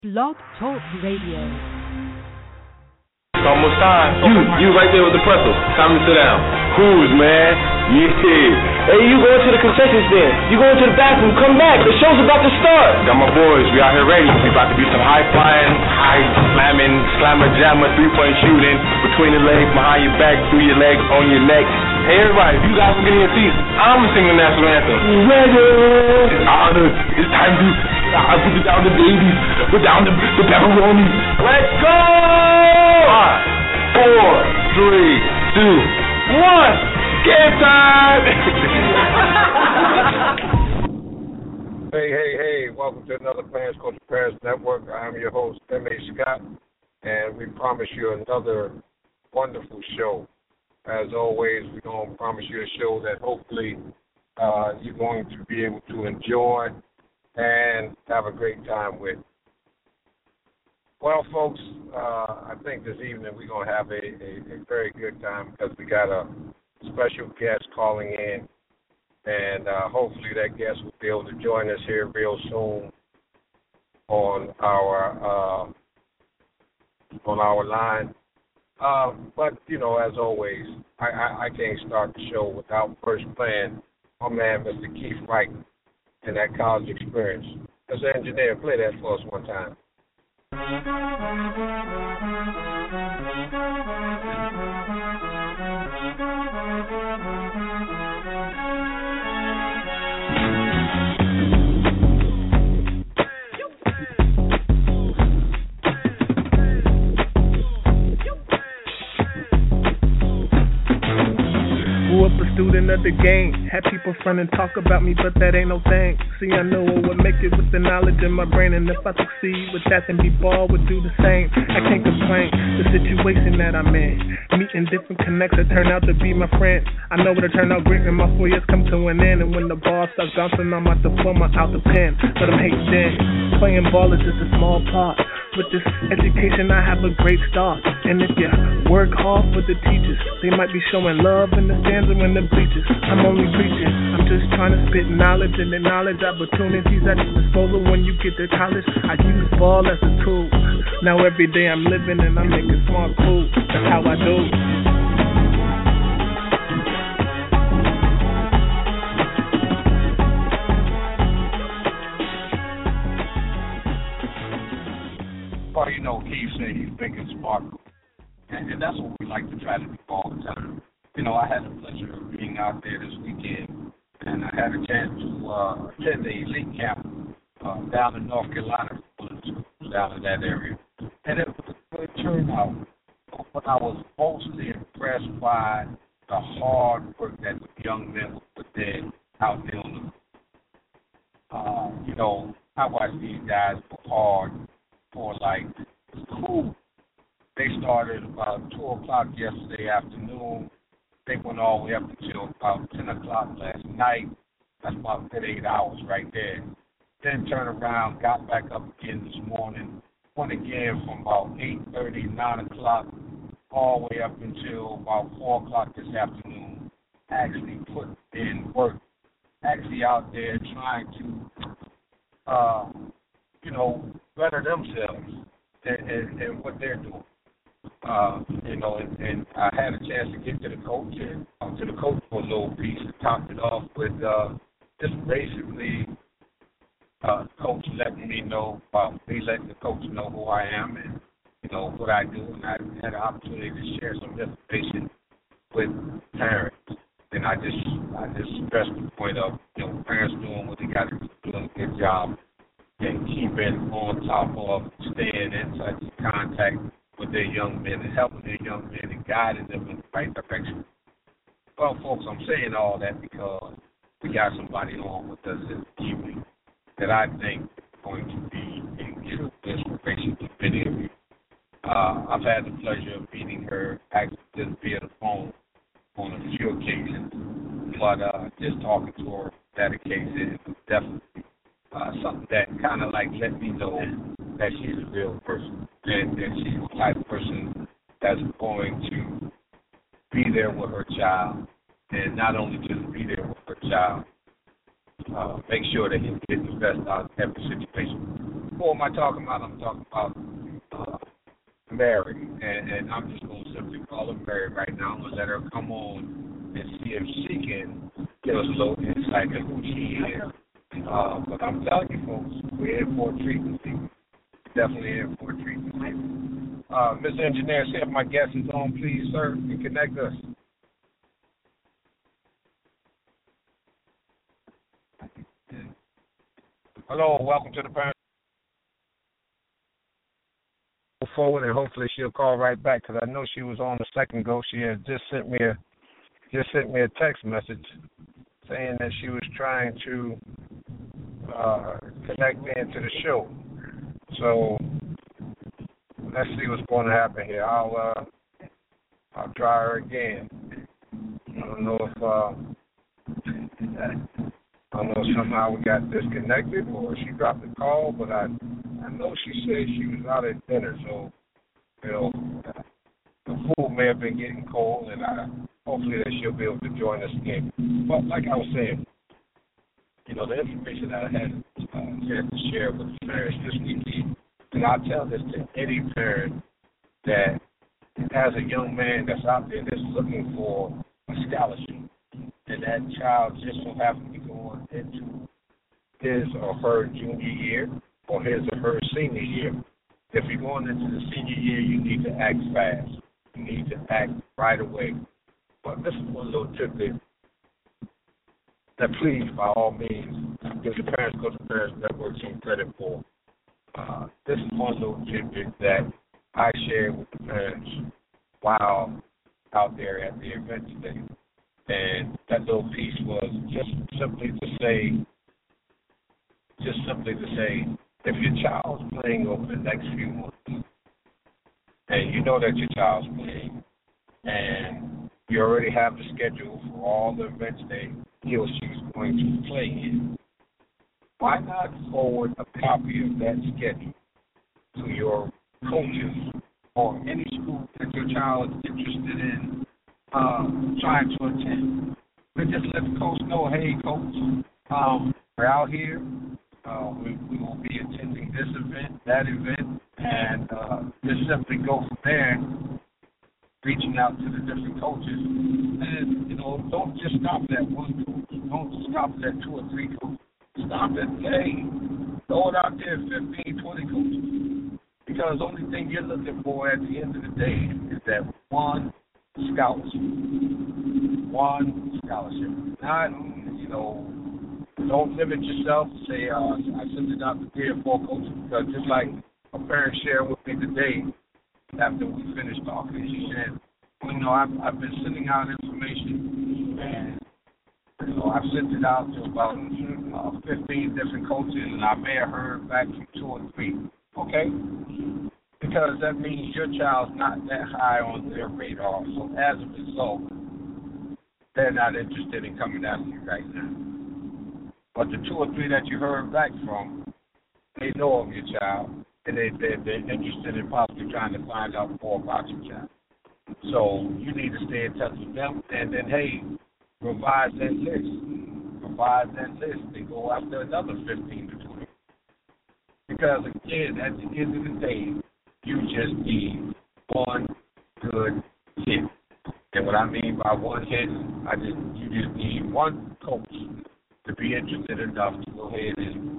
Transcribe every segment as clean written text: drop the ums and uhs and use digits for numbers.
Blog Talk Radio. It's almost time. You right there with the pretzel. Time to sit down. Who's, man? Yeah. Hey, you going to the concession stand. You going to the bathroom. Come back. The show's about to start. Got my boys. We out here ready. We about to be some high flying, high slamming, slammer jammer, 3-point shooting between the legs, behind your back, through your legs, on your neck. Hey, everybody, if you guys can get in your seats, I'm gonna sing the national anthem. Ready? It's honor. It's time to put it down the babies. Put down the pepperoni. Let's go! 5, 4, 3, 2, 1. Game time! Hey, welcome to another Parents Culture Parents Network. I'm your host, M.A. Scott, and we promise you another wonderful show. As always, we're going to promise you a show that hopefully you're going to be able to enjoy and have a great time with. Well, folks, I think this evening we're going to have a very good time because we got a special guest calling in, and hopefully that guest will be able to join us here real soon on our line. But, you know, as always, I can't start the show without first playing my man, Mr. Keith Wright, and that college experience. Mr. Engineer, play that for us one time. Student of the game, had people front and talk about me, but that ain't no thing. See, I know I would make it with the knowledge in my brain, and if I succeed with that, then B-ball would do the same. I can't complain, the situation that I'm in, meeting different connects that turn out to be my friends. I know it'll turn out great when my 4 years come to an end, and when the ball starts bouncing, I'm out the diploma, out the pen. But I'm hating then, playing ball is just a small part. With this education, I have a great start. And if you work hard for the teachers, they might be showing love in the stands or in the bleachers. I'm only preaching. I'm just trying to spit knowledge and acknowledge opportunities at your disposal when you get to college. I use ball as a tool. Now every day I'm living and I'm making smart moves. That's how I do. Well, you know, Keith said he's big and smart, and that's what we like to try to do all the time. You know, I had the pleasure of being out there this weekend, and I had a chance to attend the elite camp down in North Carolina, down in that area, and it was a good turnout. But I was mostly impressed by the hard work that the young men would put in out there on the, you know, I watched these guys work hard for like, cool. They started about 2 o'clock yesterday afternoon. They went all the way up until about 10 o'clock last night. That's about 8 hours right there. Then turned around, got back up again this morning. Went again from about 8:30, 9 o'clock, all the way up until about 4 o'clock this afternoon. Actually put in work. Actually out there trying to, you know, better themselves and what they're doing. You know, and I had a chance to get to the coach and talk to the coach for a little piece and topped it off with just basically coach letting me know about me letting the coach know who I am and, you know, what I do. And I had an opportunity to share some information with parents. And I just stressed the point of, you know, parents doing what they got to do, doing a good job, and keeping on top of staying in touch and contact with their young men and helping their young men and guiding them in the right direction. Well, folks, I'm saying all that because we got somebody on with us this evening that I think is going to be a true inspiration to many of you. I've had the pleasure of meeting her actually just via the phone on a few occasions, but just talking to her that occasion was definitely something that kind of like let me know that she's a real person, and she's the type of person that's going to be there with her child, and not only just be there with her child, make sure that he's getting the best out of every situation. Who am I talking about? I'm talking about Mary, and I'm just going to simply call her Mary right now and let her come on and see if she can give us a little insight into who she is. But I'm telling you, folks, we're in for a treat this evening. Definitely in for a treat this evening. Mr. Engineer, see if my guest is on, please, sir, and connect us. Hello, welcome to the Parent Forward, and hopefully she'll call right back because I know she was on a second ago. She had just sent me a text message saying that she was trying to connect me into the show. So let's see what's going to happen here. I'll try her again. I don't know if somehow we got disconnected or she dropped the call, but I know she said she was out at dinner, so the food may have been getting cold, and hopefully that she'll be able to join us again. But like I was saying, the information that I had to share with the parents this weekend, and I'll tell this to any parent that has a young man that's out there that's looking for a scholarship, and that child just so happens to be going into his or her junior year or his or her senior year. If you're going into the senior year, you need to act fast. You need to act right away. But this is one little tidbit that please, by all means, give the Parents Go to Parents Network some credit for. This is one little tidbit that I shared with the parents while out there at the event today. And that little piece was just simply to say, if your child's playing over the next few months, and you know that your child's playing, and you already have the schedule for all the events that he or she's going to play in, why not forward a copy of that schedule to your coaches or any school that your child is interested in trying to attend? But just let the coach know, hey, coach, we're out here. We will be attending this event, that event, and just simply go from there, reaching out to the different coaches. And, don't just stop at one coach. Don't just stop at 2 or 3 coaches. Stop at, hey, throw it out there, 15, 20 coaches. Because the only thing you're looking for at the end of the day is that one scholarship. One scholarship. Not, don't limit yourself. Say, I sent it out to 3 or 4 coaches, because just like a parent shared with me today after we finished talking, she said, I've been sending out information, and I've sent it out to about 15 different coaches, and I may have heard back from 2 or 3. Okay? Because that means your child's not that high on their radar. So as a result, they're not interested in coming after you right now. But the 2 or 3 that you heard back from, they know of your child, and they're interested in possibly trying to find out more about your child. So you need to stay in touch with them, and then, hey, revise that list. Revise that list and go after another 15 to 20. Because, again, at the end of the day, you just need one good hit. And what I mean by one hit, you just need one coach to be interested enough to go ahead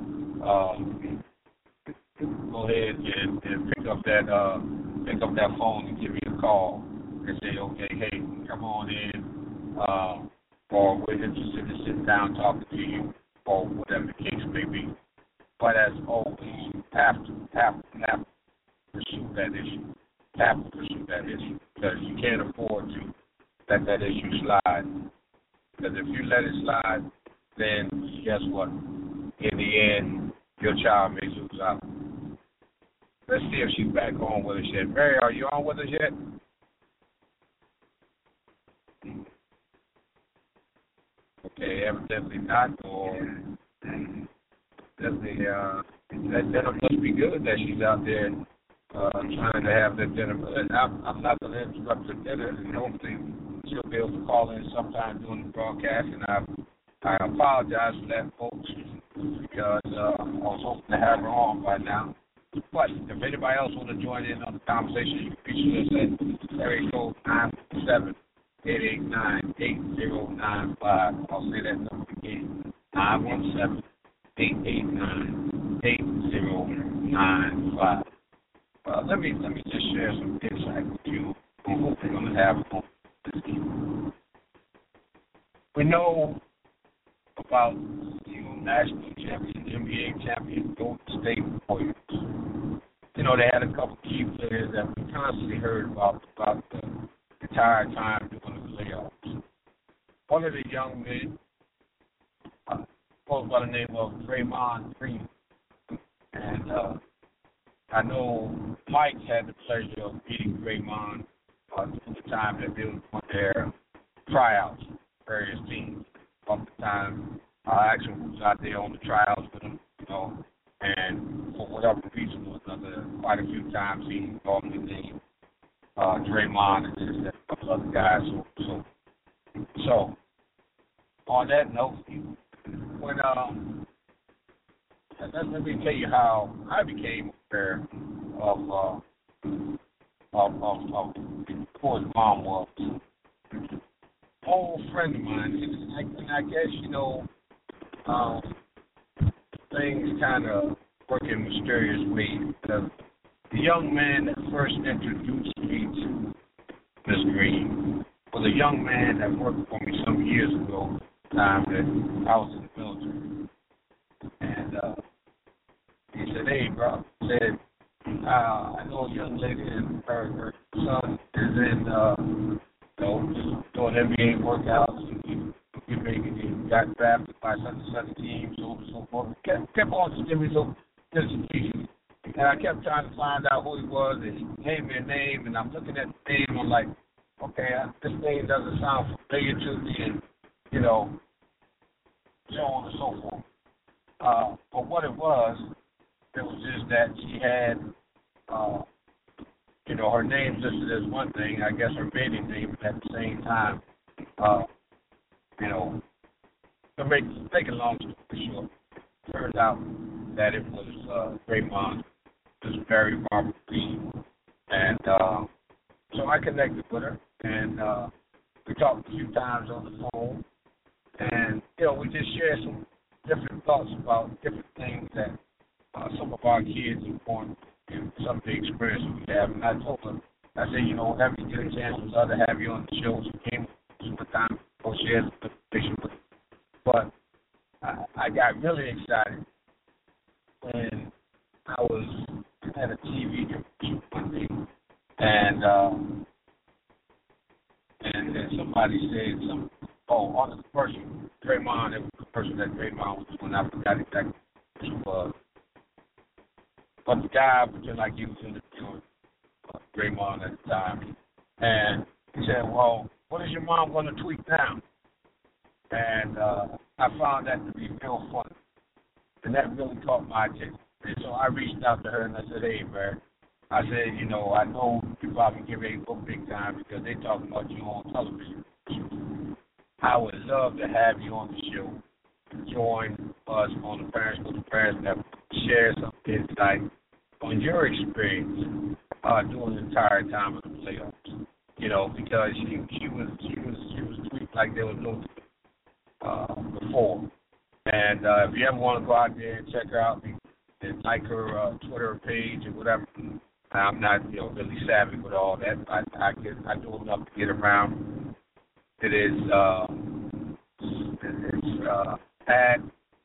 and pick up that phone and give you a call and say, okay, hey, come on in, or we're interested in sitting down talking to you, or whatever the case may be. But as always, you have to pursue that issue. Have to pursue that issue, because you can't afford to let that issue slide. Because if you let it slide, then guess what? In the end, your child may lose out. Let's see if she's back on with us yet. Mary, are you on with us yet? Okay, evidently not, or definitely that dinner must be good that she's out there trying to have that dinner. But I'm not going to interrupt her dinner, and hopefully she'll be able to call in sometime during the broadcast, and I apologize for that, folks, because I was hoping to have her on by now. But if anybody else want to join in on the conversation, you can reach us at area code 917-889-8095. I'll say that number again, 917-889-8095. Let me just share some insight with you on what we're going to have on this evening. We know about national champion, NBA champion, Golden State Warriors. You know, they had a couple key players that we constantly heard about the entire time during the playoffs. One of the young men goes by the name of Draymond Green. And I know Mike had the pleasure of meeting Draymond during the time that they were on their tryouts, various teams. From the time I actually was out there on the trials with him, you know, and for whatever reason or another, quite a few times he normally named Draymond and just a couple other guys. So on that note, when let me tell you how I became aware of who his mom was. Old friend of mine, and I guess, you know, things kind of work in mysterious ways. The young man that first introduced me to Miss Green was a young man that worked for me some years ago, the time that I was in the military. And he said, "Hey, bro," he said, I know a young lady and her son is in doing NBA workouts, and he got drafted by such and such team, so on and so forth. Kept on just giving me little bits and pieces. And I kept trying to find out who he was, and he gave me a name, and I'm looking at the name, I'm like, okay, this name doesn't sound familiar to me, and, you know, so on and so forth. But what it was just that she had, you know, her name listed as one thing, I guess her maiden name at the same time. You know, to make a long story short, it turned out that it was Draymond, this very Barbara Green. And so I connected with her, and we talked a few times on the phone. And, you know, we just shared some different thoughts about different things that some of our kids are going through, some of the experience we have. And I told her, I said, you know, whenever you get a chance, we'd love to have you on the show. So came some time to share some information with you. But I got really excited when I was at a TV interview one day, and somebody said something. Oh, on the commercial, Draymond, it was the person that Draymond was doing. I forgot exactly who it was. But the guy, just like he was interviewing Draymond at the time, and he said, well, what is your mom going to tweet now? And I found that to be real funny. And that really caught my attention. And so I reached out to her and I said, hey, man, I said, you know, I know you probably get ready to go big time because they talking about you on television. I would love to have you on the show. Join us on the Parents with the Parents Network. Share some insight on your experience during the entire time of the playoffs. You know, because she was tweeting like there was no before. And if you ever want to go out there and check her out and like her Twitter page or whatever, I'm not, you know, really savvy with all that. I do enough to get around. It is at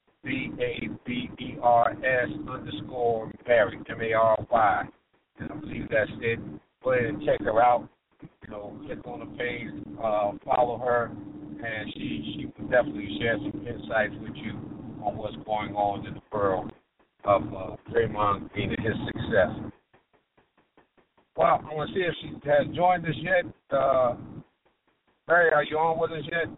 BABERS_Mary, MARY. And I believe that's it. Go ahead and check her out. You know, click on the page, follow her, and she will definitely share some insights with you on what's going on in the world of Draymond Green and his success. Well, I want to see if she has joined us yet. Mary, are you on with us yet?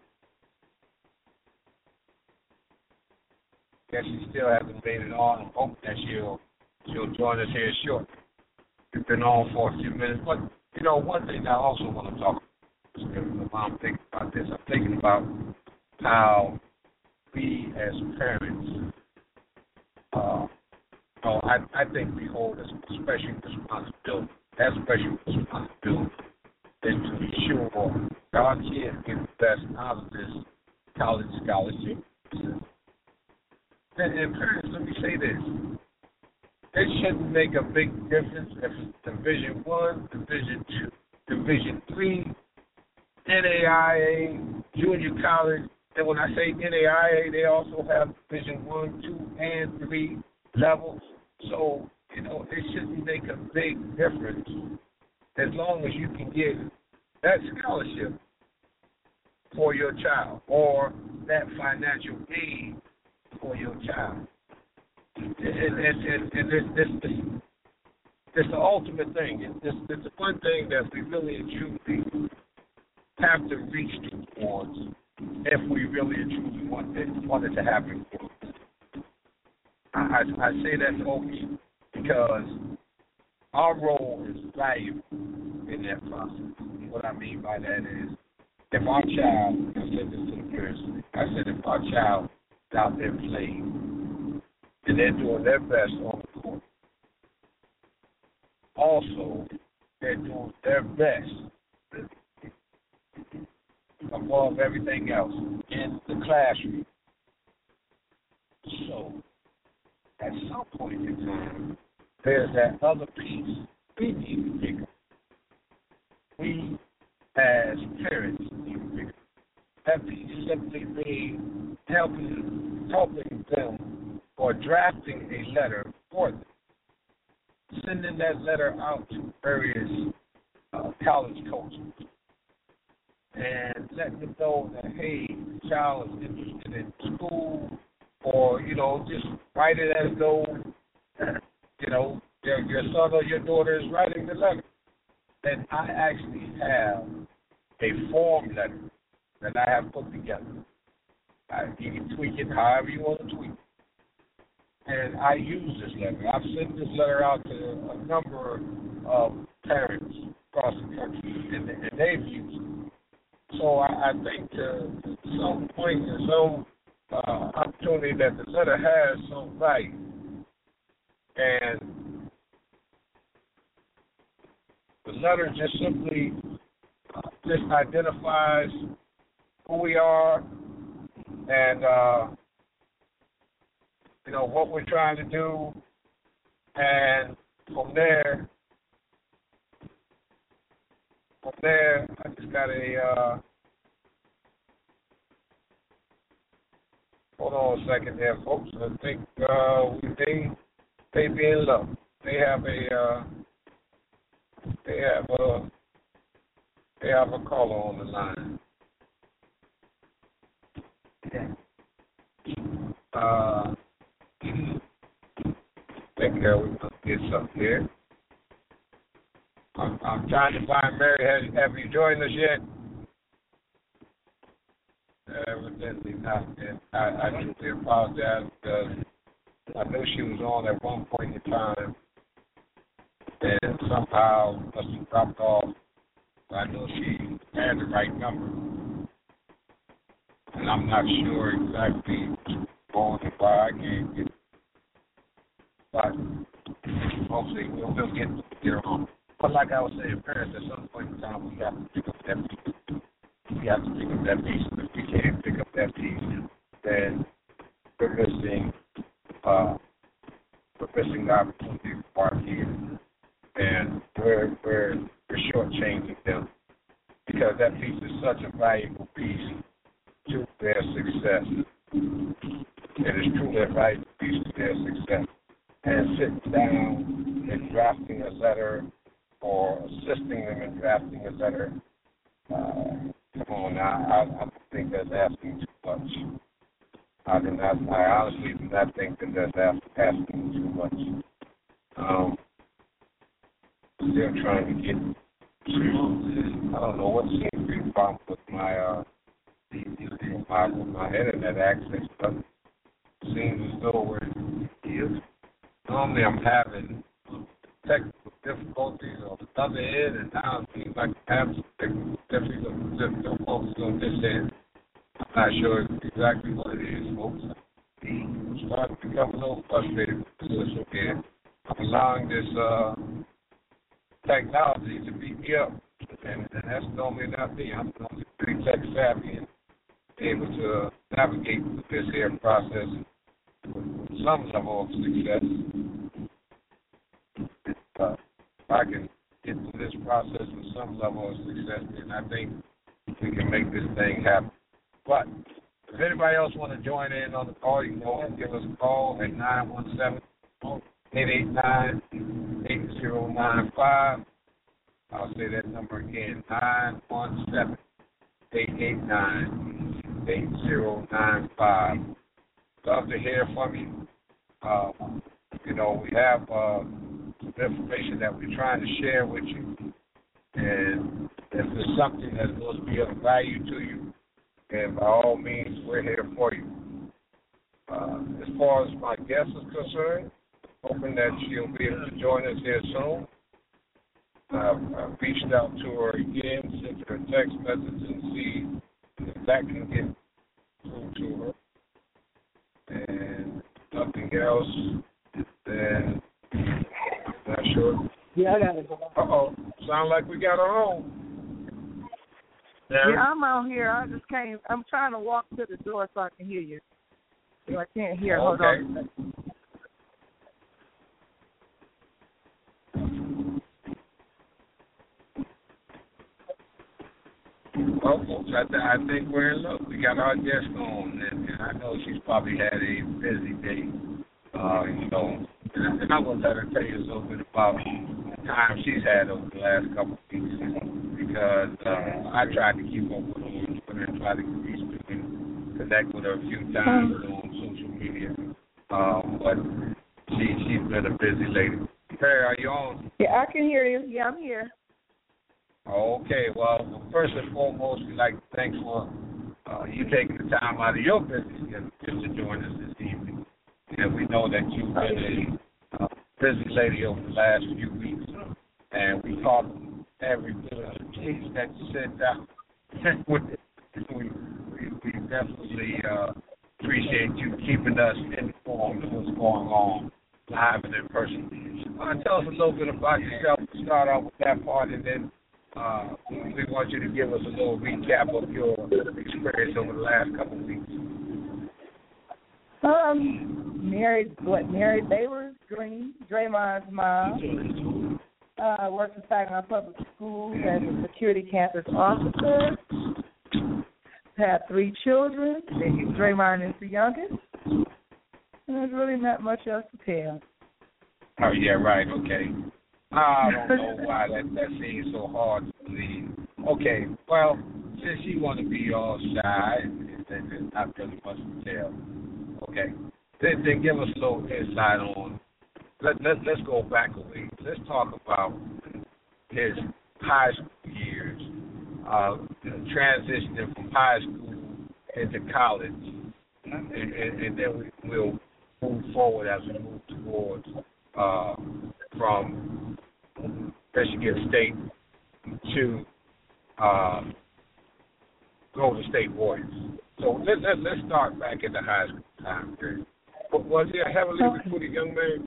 Guess she still hasn't made it on. I'm hoping that she'll join us here shortly. We've been on for a few minutes, but you know, one thing I also want to talk about, I'm thinking about this. I'm thinking about how we as parents I think we hold a special responsibility. That special responsibility is to ensure our kids get the best out of this college scholarship. And parents, let me say this. It shouldn't make a big difference if it's Division I, Division II, Division III, NAIA, junior college. And when I say NAIA, they also have Division I, II, and III levels. So, it shouldn't make a big difference as long as you can get that scholarship for your child or that financial aid for your child. And it's the ultimate thing. It's the one thing that we really and truly have to reach towards if we really and truly want it to happen. I say that folks because our role is valuable in that process. What I mean by that is, if our child, I said this to the parents, I said if our child is out there playing and they're doing their best on the court, also they're doing their best above everything else in the classroom. So, at some point in time, there's that other piece we need to pick up. We, as parents, need to pick up. That piece simply being helping them or drafting a letter for them, sending that letter out to various college coaches, and letting them know that, hey, the child is interested in school, or, just write it as though, your son or your daughter is writing the letter. And I actually have a form letter that I have put together. You can tweak it however you want to tweak it. And I use this letter. I've sent this letter out to a number of parents across the country, and they've used it. So I think to some point and some opportunity that the letter has some value. And the letter just simply just identifies who we are and, what we're trying to do. And from there, I just got a, hold on a second there, folks. I think they be in love. They have a caller on the line. I think we must get something here. I'm trying to find Mary. Have you joined us yet? Evidently not. I truly apologize because I knew she was on at one point in time and somehow must have dropped off. I know she had the right number. And I'm not sure exactly why I can't get it. But hopefully we'll get her on. But like I was saying, parents, at some point in time, we have to pick up that piece. We have to pick up that piece. If we can't pick up that piece, then we're missing the opportunity for our kids. And we're shortchanging them because that piece is such a valuable piece to their success. It is truly a valuable piece to their success. And sitting down and drafting a letter or assisting them in drafting a letter, come on now, I think that's asking too much. I honestly do not think that that's asking too much. Still trying to get to, I don't know what seems to be the problem with my internet access, but it seems as though normally I'm having technical difficulties on the other end, and now it seems like I'm having technical difficulties on this end. I'm not sure exactly what it is, folks. starting to become a little frustrated with the system here. I'm allowing this technology to beat me up. And that's normally not me. I'm normally pretty tech savvy and able to navigate this here process with some level of success. If I can get through this process with some level of success, then I think we can make this thing happen. But if anybody else want to join in on the call, you can go ahead and give us a call at 917-889-8095. I'll say that number again, 917-889-8095. Love to hear from you. We have some information that we're trying to share with you. And if there's something that's going to be of value to you, then by all means, we're here for you. As far as my guest is concerned, hoping that she'll be able to join us here soon. I've reached out to her again, sent her a text message, and see if that can get through to her. And nothing else, then I'm not sure. Yeah, I got it. Uh-oh. Sound like we got her on. Yeah, I'm out here. I just came. I'm trying to walk to the door so I can hear you. So I can't hear. Okay. Hold on. Well, folks, I think we're in luck. We got our guest on, and I know she's probably had a busy day, and I'm going to let her tell you a little bit about the time she's had over the last couple of weeks, because I tried to keep up with her on Twitter and try to connect with her a few times on social media, but she's been a busy lady. Perry, are you on? Yeah, I can hear you. Yeah, I'm here. Okay, well, first and foremost, we'd like to thank for you taking the time out of your busy schedule to join us this evening. And we know that you've been a busy lady over the last few weeks, and we caught every bit of the case that you sent out. we definitely appreciate you keeping us informed of what's going on live and in person. Tell us a little bit about yourself to start off with that part, and then we want you to give us a little recap of your experience over the last couple of weeks. Mary Baylor Green, Draymond's mom. Works in Saginaw Public Schools as a security campus officer. Had 3 children. Draymond is the youngest. And there's really not much else to tell. Oh, yeah, right, okay. I don't know why that seems so hard to believe. Okay, well, since you want to be all shy and there's not really much to tell, okay, then give us a little insight on. Let's go back a ways. Let's talk about his high school years, transitioning from high school into college, and then we'll move forward as we move towards from Michigan State to Golden State Warriors. So let's start back at the high school time period. Was he a heavily recruited young man?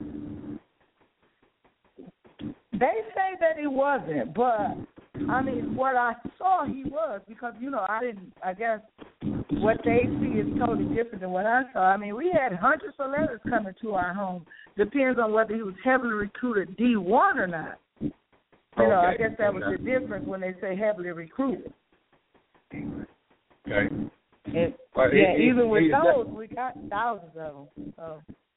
They say that he wasn't, but I mean, what I saw he was, because I guess what they see is totally different than what I saw. I mean, we had hundreds of letters coming to our home. Depends on whether he was heavily recruited D1 or not. I guess that was the difference when they say heavily recruited. Okay. And, even with those, we got thousands of them. So.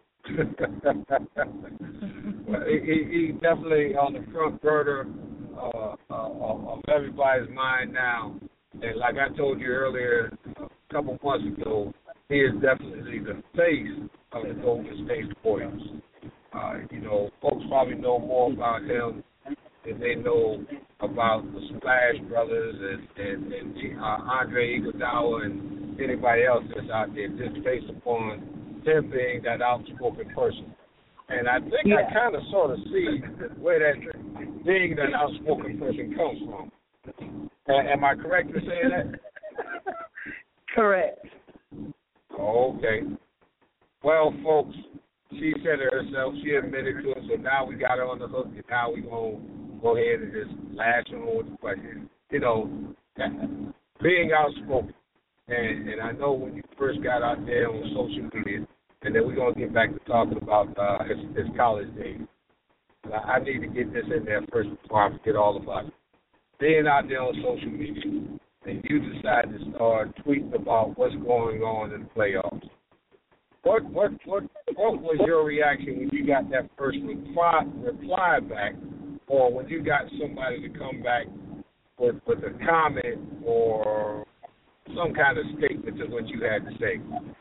Well, he definitely on the front burner of everybody's mind now. And like I told you earlier, a couple months ago, he is definitely the face of the Golden State Warriors. Folks probably know more about him than they know about the Splash Brothers and Andre Iguodala and anybody else that's out there, just based upon him being that outspoken person. And I think I kind of sort of see where that being that outspoken person comes from. Am I correct in saying that? Correct. Okay. Well, folks, she said it herself. She admitted to it, so now we got her on the hook, and now we're going to go ahead and just lash on with the question. You know, being outspoken. And I know when you first got out there on social media, and then we're going to get back to talking about his college days. I need to get this in there first before I forget all about it. Being out there on social media, and you decide to start tweeting about what's going on in the playoffs. What was your reaction when you got that first reply back, or when you got somebody to come back with a comment or some kind of statement to what you had to say?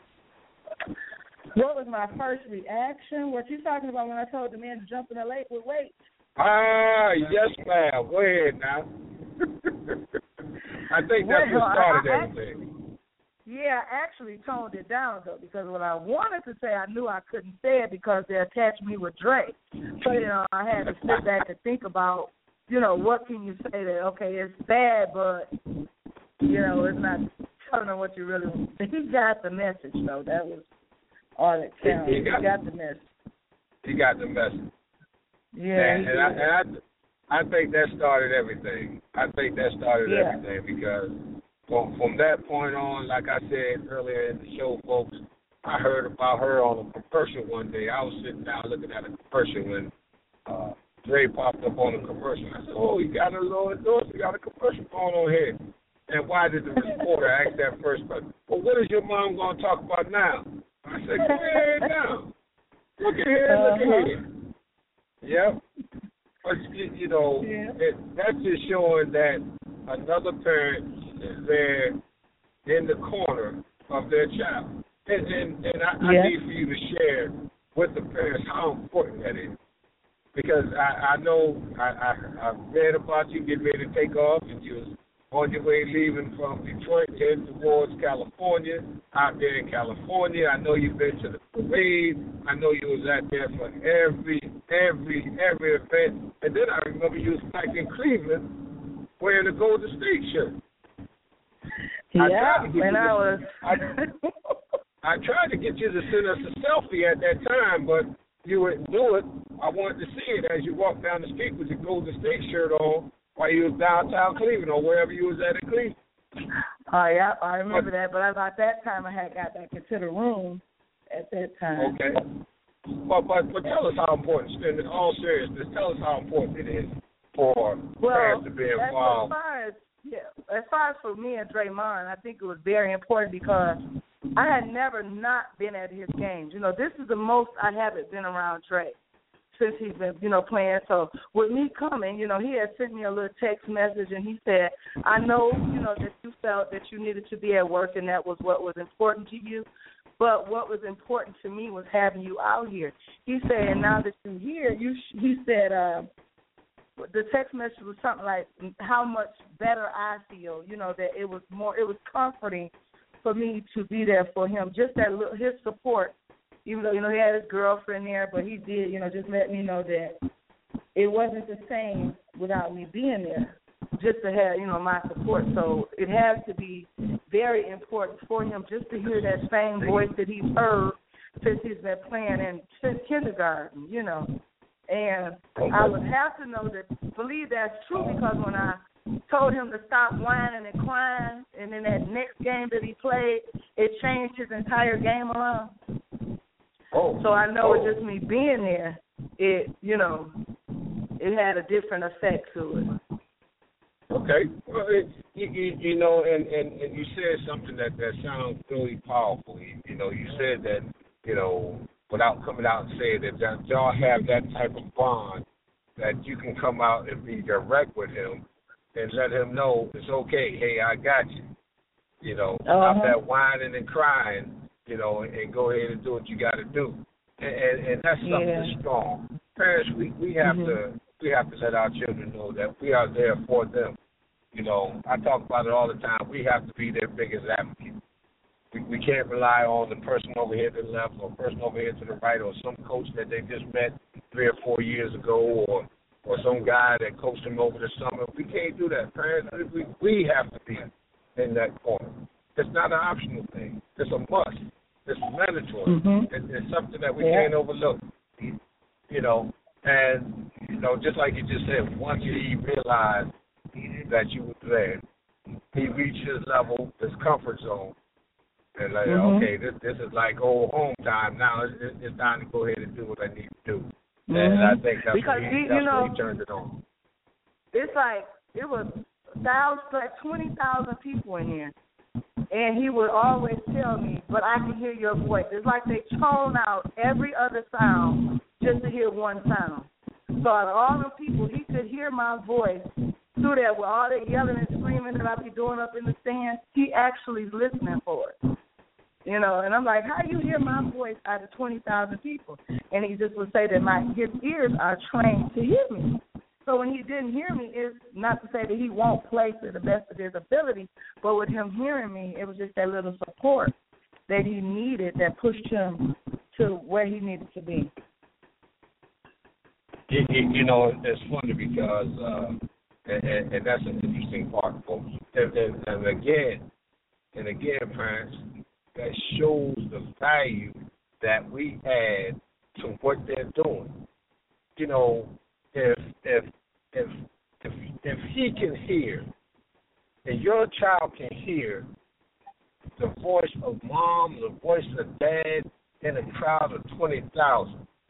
What was my first reaction? What you talking about when I told the man to jump in the lake with weights? Yes, ma'am. Go ahead now. I think that's what started everything. Yeah, I actually toned it down, though, because what I wanted to say, I knew I couldn't say it because they attached me with Dre. So, I had to sit back and think about, what can you say that, okay, it's bad, but, it's not telling them what you really want. He got the message, though. That was all that counted. He got the message. He got the message. Yeah. And I think that started everything. Everything because from that point on, like I said earlier in the show, folks, I heard about her on a commercial one day. I was sitting down looking at a commercial when Dre popped up on the commercial. I said, oh, he got a little endorsement. He got a commercial going on here. And why did the reporter ask that first question? Well, what is your mom going to talk about now? I said, go ahead now. Look at here. Yep. But, that's just showing that another parent is there in the corner of their child. And I need for you to share with the parents how important that is. Because I know I read about you getting ready to take off, and you was on your way leaving from Detroit heading towards California, out there in California. I know you've been to the parade. I know you was out there for every event. And then I remember you was back in Cleveland wearing a Golden State shirt. Yeah, I tried to get you to send us a selfie at that time, but you wouldn't do it. I wanted to see it as you walked down the street with your Golden State shirt on while you was downtown Cleveland or wherever you was at in Cleveland. Oh, yeah, I remember that. But at that time, I had got back into the room at that time. Okay. But tell us how important, in all seriousness, tell us how important it is for parents to be involved. As far as for me and Draymond, I think it was very important because I had never not been at his games. This is the most I haven't been around Dre since he's been, playing. So with me coming, he had sent me a little text message, and he said, I know, that you felt that you needed to be at work, and that was what was important to you. But what was important to me was having you out here. He said, and now that you're here, he said, the text message was something like how much better I feel, that it was comforting for me to be there for him, just that his support, even though, he had his girlfriend there, but he did, just let me know that it wasn't the same without me being there, just to have, my support. So it has to be very important for him just to hear that same voice that he's heard since he's been playing since kindergarten, And I would have to believe that's true because when I told him to stop whining and crying, and then that next game that he played, it changed his entire game around. So I know it's just me being there, it had a different effect to it. Okay. Well, and you said something that sounds really powerful. You said that, without coming out and saying that y'all have that type of bond that you can come out and be direct with him and let him know it's okay. Hey, I got you. Stop that whining and crying, and go ahead and do what you got to do. And that's something that's strong. Parents, we have to let our children know that we are there for them. I talk about it all the time. We have to be their biggest advocate. We can't rely on the person over here to the left or person over here to the right or some coach that they just met 3 or 4 years ago or some guy that coached them over the summer. We can't do that. Parents, we have to be in that corner. It's not an optional thing. It's a must. This is mandatory. It's something that we can't overlook. You know, and, you know, just like you just said, once he realized that you were there, he reached his level, his comfort zone, and like, okay, this is like old home time. Now it's time to go ahead and do what I need to do. And I think that's because when he turned it on. It's like it was 20,000 people in here, and he would always tell me, "But I can hear your voice." It's like they tone out every other sound just to hear one sound. So out of all the people, he could hear my voice through that with all that yelling and screaming that I be doing up in the stands. He actually is listening for it. You know, and I'm like, how do you hear my voice out of 20,000 people? And he just would say that his ears are trained to hear me. So when he didn't hear me, it's not to say that he won't play to the best of his ability, but with him hearing me, it was just that little support that he needed that pushed him to where he needed to be. You know, it's funny because, and that's an interesting part, folks. And again, parents, that shows the value that we add to what they're doing. You know, if he can hear, and your child can hear the voice of mom, the voice of dad in a crowd of 20,000.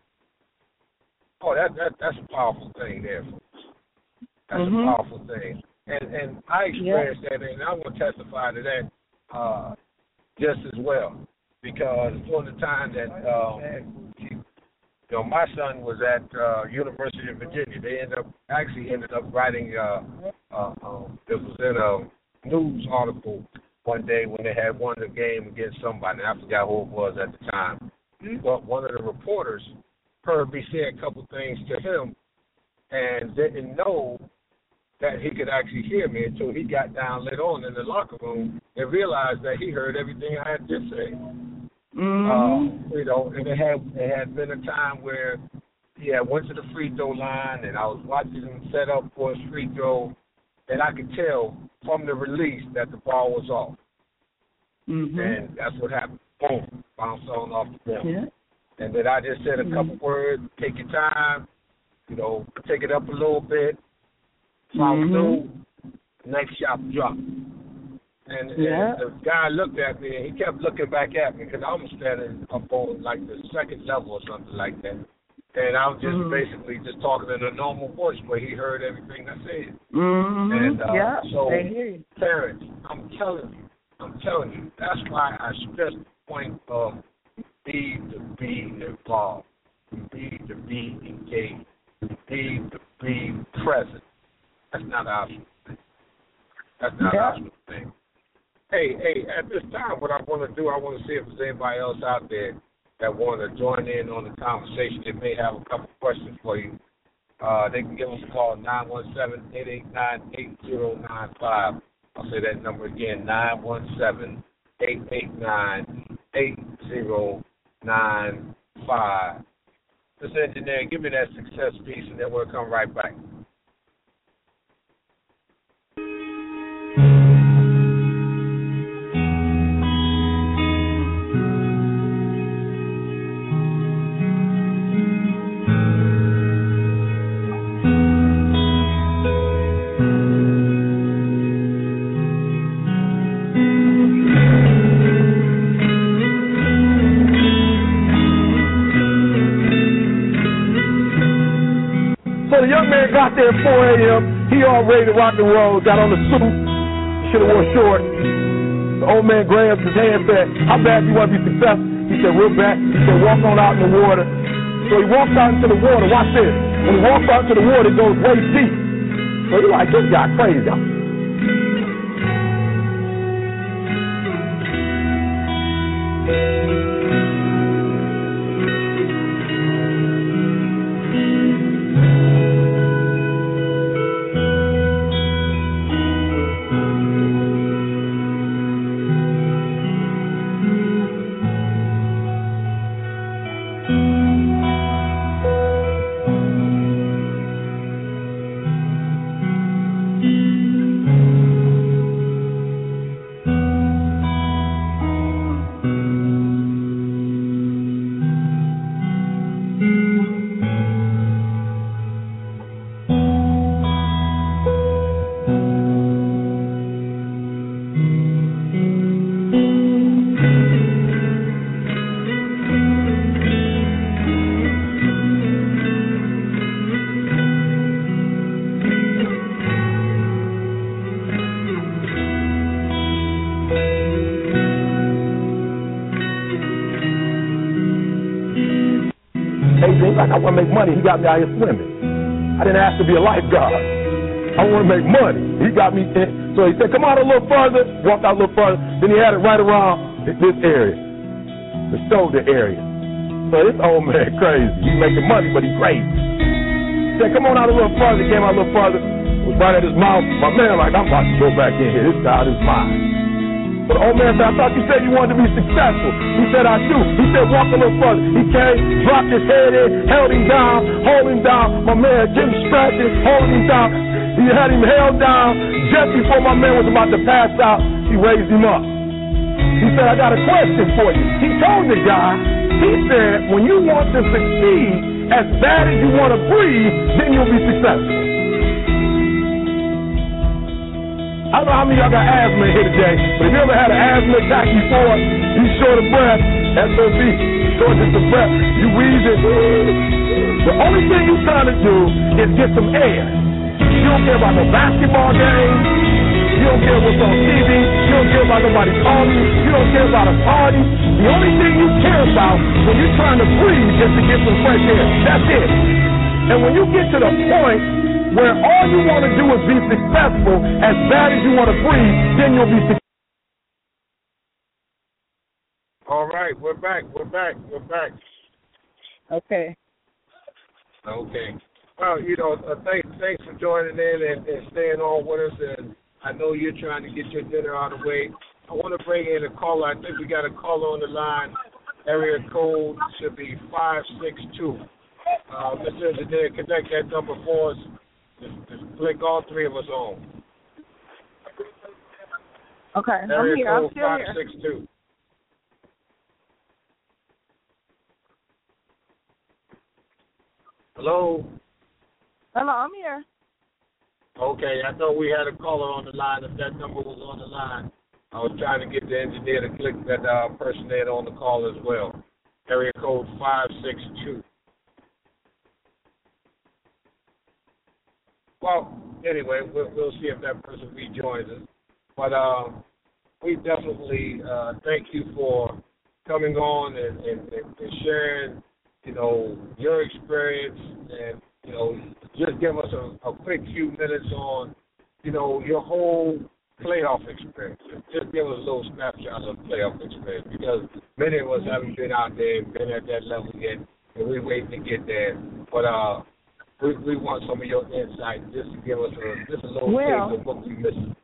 Oh, that's a powerful thing there, folks. That's a powerful thing. And I experienced that, and I want to testify to that just as well. Because during the time that, you know, my son was at University of Virginia, they ended up writing, it was in a news article one day when they had won the game against somebody. I forgot who it was at the time. But one of the reporters heard me say a couple things to him and didn't know that he could actually hear me until he got down later on in the locker room and realized that he heard everything I had just said. You know, and it had been a time where he had went to the free throw line, and I was watching him set up for his free throw, and I could tell from the release that the ball was off. And that's what happened. Boom, bounced on off the rim. Yeah. And then I just said a couple words, take your time, you know, take it up a little bit, follow through, next shot drop. And the guy looked at me, and he kept looking back at me because I was standing up on, like, the second level or something like that. And I was just basically just talking in a normal voice where he heard everything I said. And so, parents, I'm telling you, that's why I stress the point of need to be involved, need to be engaged, need to be present. That's not an optional thing. That's not an optional thing. Hey, at this time, what I want to do, I want to see if there's anybody else out there that want to join in on the conversation. They may have a couple questions for you. They can give us a call, 917-889-8095. I'll say that number again, 917-889-8095. This engineer, give me that success piece, and then we'll come right back. Got there at 4 a.m. He all ready to rock and roll. Got on the suit. Should have worn shorts. The old man grabs his hand and said, "How bad do you want to be successful?" He said, "Real bad." He said, "Walk on out in the water." So he walks out into the water. Watch this. When he walks out into the water, it goes waist deep. So you're like, this guy crazy. I want to make money. He got me out here swimming. I didn't ask to be a lifeguard. I want to make money. He got me in. So he said, come out a little further. Walked out a little further. Then he had it right around this area, the shoulder area. So this old man crazy. He's making money, but he's crazy. He said, come on out a little further. He came out a little further. Was right at his mouth. My man like, I'm about to go back in here. This God is mine. But the old man said, I thought you said you wanted to be successful. He said, I do. He said, walk a little further. He came, dropped his head in, held him down, hold him down. My man getting distracted, holding him down. He had him held down. Just before my man was about to pass out, he raised him up. He said, I got a question for you. He told the guy, he said, when you want to succeed as bad as you want to breathe, then you'll be successful. I don't know how many of y'all got asthma here today, but if you ever had an asthma attack before, you short of breath, SOB, shortness of breath, you wheezing. The only thing you're trying to do is get some air. You don't care about no basketball games. You don't care what's on TV. You don't care about nobody calling you. You don't care about a party. The only thing you care about when you're trying to breathe is to get some fresh air. That's it. And when you get to the point where all you want to do is be successful as bad as you want to breathe, then you'll be successful. All right, we're back. Okay. Well, thanks for joining in and staying on with us. And I know you're trying to get your dinner out of the way. I want to bring in a caller. I think we got a caller on the line. Area code should be 562. Mr. Engineer, connect that number for us. Just click all three of us on. Okay, Area I'm code here. 562. Hello? Hello, I'm here. Okay, I thought we had a caller on the line. If that number was on the line, I was trying to get the engineer to click that person in on the call as well. Area code 562. Well, anyway, we'll see if that person rejoins us. But we definitely thank you for coming on and sharing, your experience and, just give us a quick few minutes on, your whole playoff experience. Just give us a little snapshot of the playoff experience because many of us haven't been out there and been at that level yet, and we're waiting to get there. But we want some of your insight just to give us a little taste of what we missed.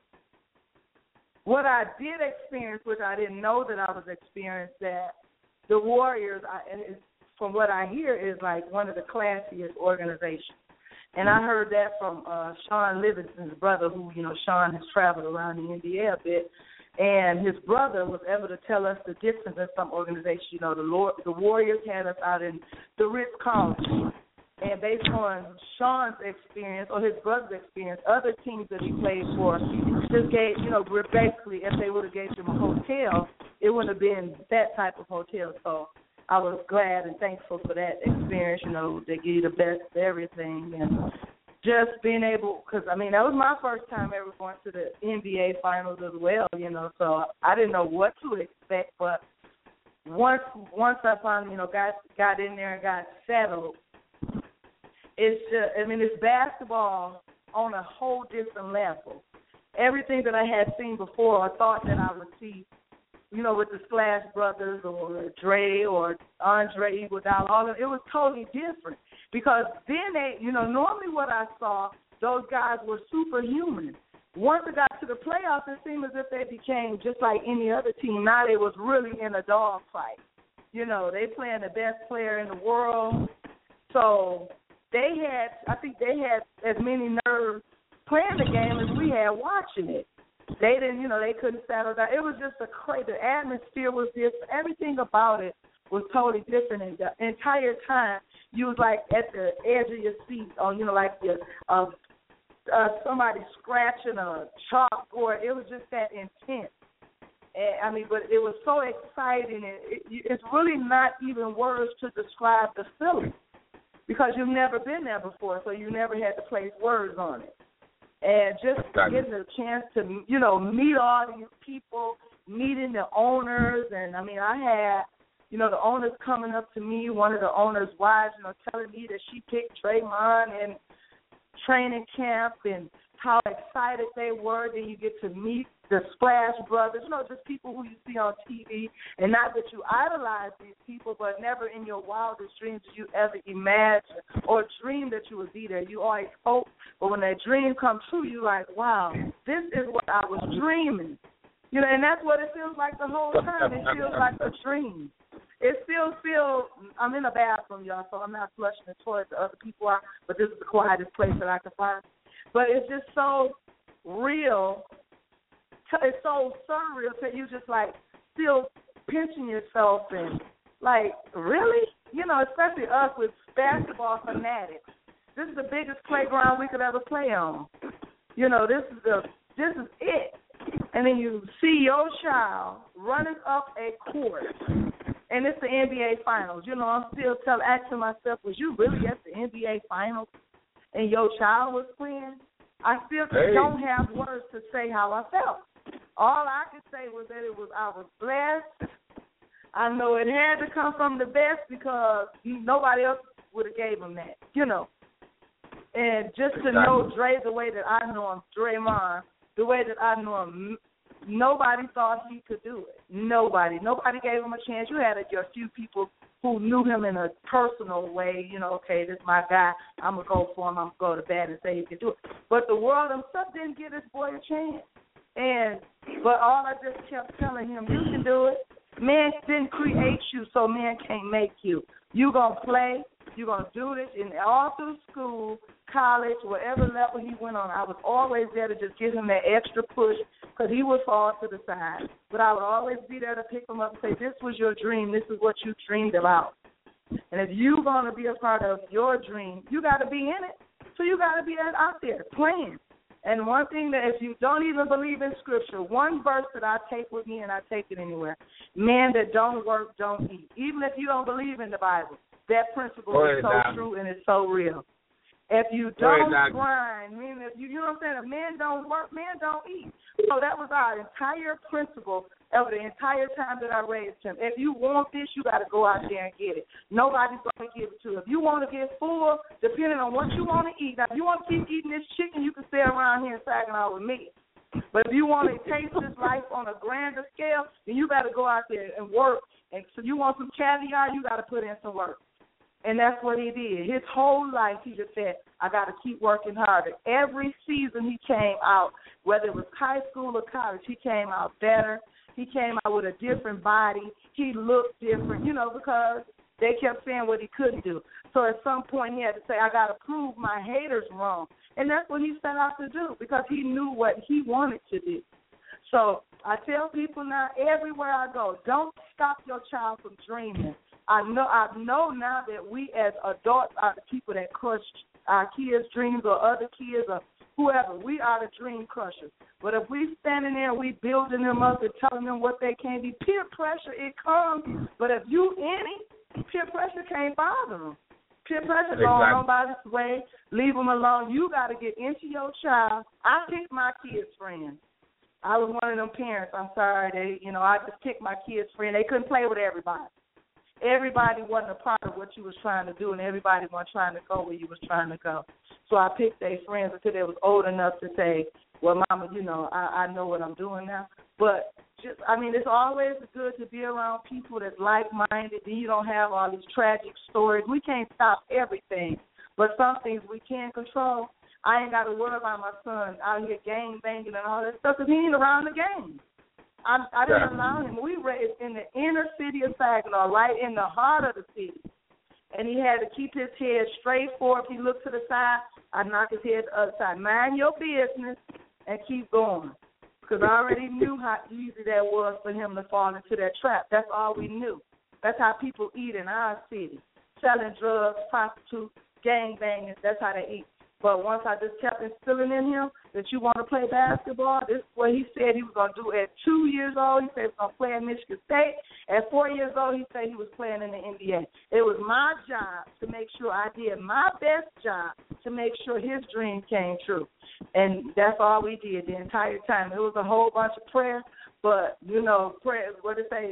What I did experience, which I didn't know that I was experiencing, that the Warriors, from what I hear, is like one of the classiest organizations. And I heard that from Sean Livingston's brother, who, Sean has traveled around the NBA a bit. And his brother was able to tell us the difference in some organizations. The Warriors had us out in the Ritz-Carlton. And based on Sean's experience or his brother's experience, other teams that he played for just gave, basically if they would have gave him a hotel, it wouldn't have been that type of hotel. So I was glad and thankful for that experience, they give you the best of everything. And just being able, because, that was my first time ever going to the NBA Finals as well, so I didn't know what to expect. But once I finally, got in there and got settled, it's just, it's basketball on a whole different level. Everything that I had seen before or thought that I would see, with the Splash Brothers or Dre or Andre Iguodala, all of it was totally different. Because then they, normally what I saw, those guys were superhuman. Once it got to the playoffs, it seemed as if they became just like any other team. Now they was really in a dogfight. They playing the best player in the world. So I think they had as many nerves playing the game as we had watching it. They didn't, they couldn't settle down. It was just the atmosphere was different. Everything about it was totally different. And the entire time, you was like at the edge of your seat, or like somebody scratching a chalkboard. It was just that intense. And, but it was so exciting. It's really not even words to describe the feeling because you've never been there before, so you never had to place words on it. And just getting a chance to, meet all these people, meeting the owners. And, I had, You know, the owner's coming up to me, one of the owner's wives, you know, telling me that she picked Draymond in training camp and how excited they were. Then you get to meet the Splash Brothers, you know, just people who you see on TV. And not that you idolize these people, but never in your wildest dreams did you ever imagine or dream that you would be there. You always hope, but when that dream comes true, you're like, wow, this is what I was dreaming. You know, and that's what it feels like the whole time. It feels like a dream. It still feels, I'm in a bathroom, y'all, so I'm not flushing the toilet the other people are, but this is the quietest place that I can find. But it's just so real. It's so surreal that you just, like, still pinching yourself and, like, really? You know, especially us with basketball fanatics. This is the biggest playground we could ever play on. You know, this is it. And then you see your child running up a court, and it's the NBA Finals. You know, I'm still asking myself, was you really at the NBA Finals and your child was playing? I still don't have words to say how I felt. All I could say was that I was blessed. I know it had to come from the best because nobody else would have gave him that, you know. And just to know Dre the way that I know him, Draymond, the way that I know him, nobody thought he could do it. Nobody gave him a chance. You had your few people who knew him in a personal way, you know, okay, this is my guy, I'm going to go for him, I'm going to go to bat and say he can do it. But the world himself didn't give this boy a chance. But all I just kept telling him, you can do it. Man didn't create you, so man can't make you. You're going to play, you're going to do this, and all through school, college, whatever level he went on, I was always there to just give him that extra push because he would fall to the side. But I would always be there to pick him up and say, this was your dream, this is what you dreamed about. And if you're going to be a part of your dream, you got to be in it. So you got to be out there playing. And one thing that if you don't even believe in Scripture, one verse that I take with me and I take it anywhere, men that don't work don't eat. Even if you don't believe in the Bible, that principle is so true and it's so real. If you don't grind, meaning if you know what I'm saying, if men don't work, men don't eat. So that was our entire principle of the entire time that I raised him. If you want this, you got to go out there and get it. Nobody's going to give it to you. If you want to get full, depending on what you want to eat. Now, if you want to keep eating this chicken, you can stay around here in Saginaw with me. But if you want to taste this life on a grander scale, then you got to go out there and work. And so you want some caviar, you got to put in some work. And that's what he did. His whole life, he just said, I got to keep working harder. Every season he came out, whether it was high school or college, he came out better. He came out with a different body. He looked different, you know, because they kept saying what he couldn't do. So at some point he had to say, I got to prove my haters wrong. And that's what he set out to do because he knew what he wanted to do. So I tell people now, everywhere I go, don't stop your child from dreaming. I know now that we as adults are the people that crush our kids' dreams or other kids or whoever. We are the dream crushers. But if we standing there, we building them up and telling them what they can be, peer pressure, it comes. But if you in it, peer pressure can't bother them. Peer pressure going on by this way, leave them alone. You got to get into your child. I picked my kids' friends. I was one of them parents. I'm sorry. I just picked my kids' friend. They couldn't play with everybody. Everybody wasn't a part of what you was trying to do, and everybody wasn't trying to go where you was trying to go. So I picked their friends until they was old enough to say, well, Mama, I know what I'm doing now. But, it's always good to be around people that's like-minded. Then you don't have all these tragic stories. We can't stop everything, but some things we can control. I ain't got to worry about my son out here gang banging and all that stuff because he ain't around the game. I didn't allow him. We raised in the inner city of Saginaw, right in the heart of the city. And he had to keep his head straight forward. If he looked to the side, I'd knock his head to the other side. Mind your business and keep going. Because I already knew how easy that was for him to fall into that trap. That's all we knew. That's how people eat in our city. Selling drugs, prostitutes, gang banging, that's how they eat. But once I just kept instilling in him that you want to play basketball, this is what he said he was going to do at 2 years old. He said he was going to play at Michigan State. At 4 years old, he said he was playing in the NBA. It was my job to make sure I did my best job to make sure his dream came true. And that's all we did the entire time. It was a whole bunch of prayer, but, prayer, what they say,